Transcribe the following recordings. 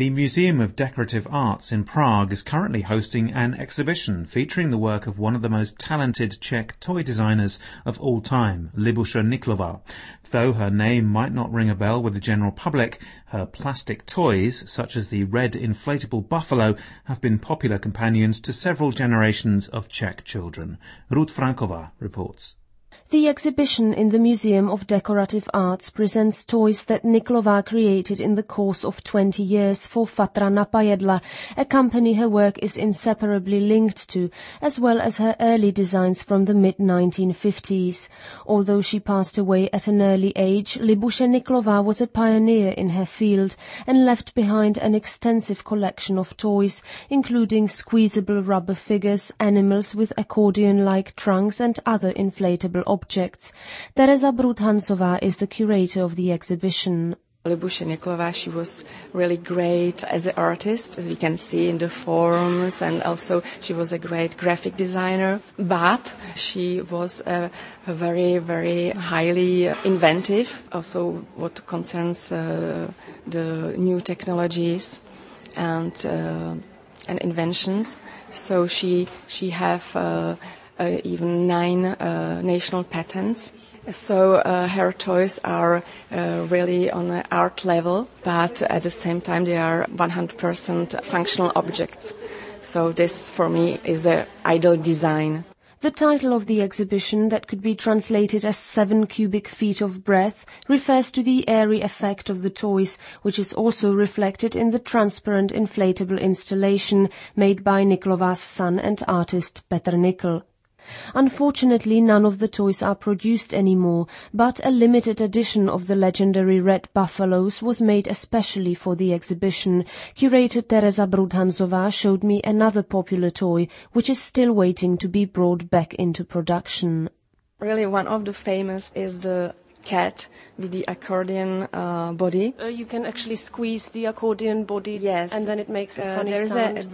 The Museum of Decorative Arts in Prague is currently hosting an exhibition featuring the work of one of the most talented Czech toy designers of all time, Libuše Niklova. Though her name might not ring a bell with the general public, her plastic toys, such as the red inflatable buffalo, have been popular companions to several generations of Czech children. Ruth Frankova reports. The exhibition in the Museum of Decorative Arts presents toys that Niklova created in the course of 20 years for Fatra Napajedla, a company her work is inseparably linked to, as well as her early designs from the mid-1950s. Although she passed away at an early age, Libuše Niklova was a pioneer in her field and left behind an extensive collection of toys, including squeezable rubber figures, animals with accordion-like trunks and other inflatable objects. Tereza Brudhansová is the curator of the exhibition. Libuše Niklova, she was really great as an artist, as we can see in the forums, and also she was a great graphic designer, but she was a very, very highly inventive, also what concerns the new technologies and inventions. So she have even 9 national patents. So her toys are really on an art level, but at the same time they are 100% functional objects. So this for me is an ideal design. The title of the exhibition, that could be translated as 7 cubic feet of breadth, refers to the airy effect of the toys, which is also reflected in the transparent inflatable installation made by Niklova's son and artist Petr Nikl. Unfortunately, none of the toys are produced anymore, but a limited edition of the legendary red buffaloes was made especially for the exhibition. Curator Tereza Brudhansová showed me another popular toy, which is still waiting to be brought back into production. Really, one of the famous is the cat with the accordion body. You can actually squeeze the accordion body, yes, and then it makes a funny sound.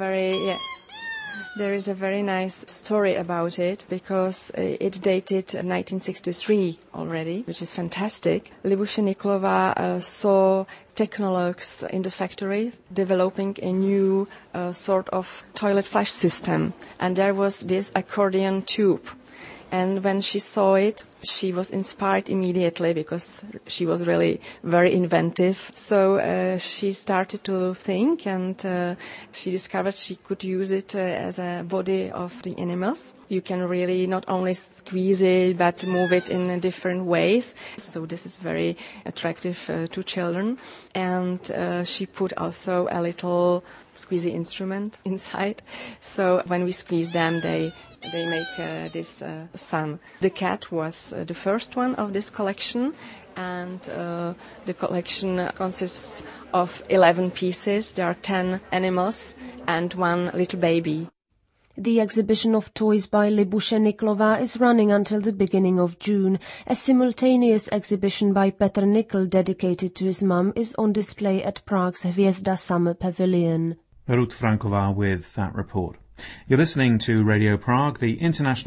There is a very nice story about it, because it dated 1963 already, which is fantastic. Libuše Niklova saw technologues in the factory developing a new sort of toilet flush system, and there was this accordion tube. And when she saw it, she was inspired immediately, because she was really very inventive. So she started to think, and she discovered she could use it as a body of the animals. You can really not only squeeze it, but move it in different ways. So this is very attractive to children. And she put also a little squeezy instrument inside. So when we squeeze them, they make this sound. The cat was the first one of this collection, and the collection consists of 11 pieces. There are 10 animals and 1 little baby. The exhibition of toys by Libuše Niklova is running until the beginning of June. A simultaneous exhibition by Petr Nikl dedicated to his mum is on display at Prague's Hvězda Summer Pavilion. Ruth Frankova with that report. You're listening to Radio Prague, the international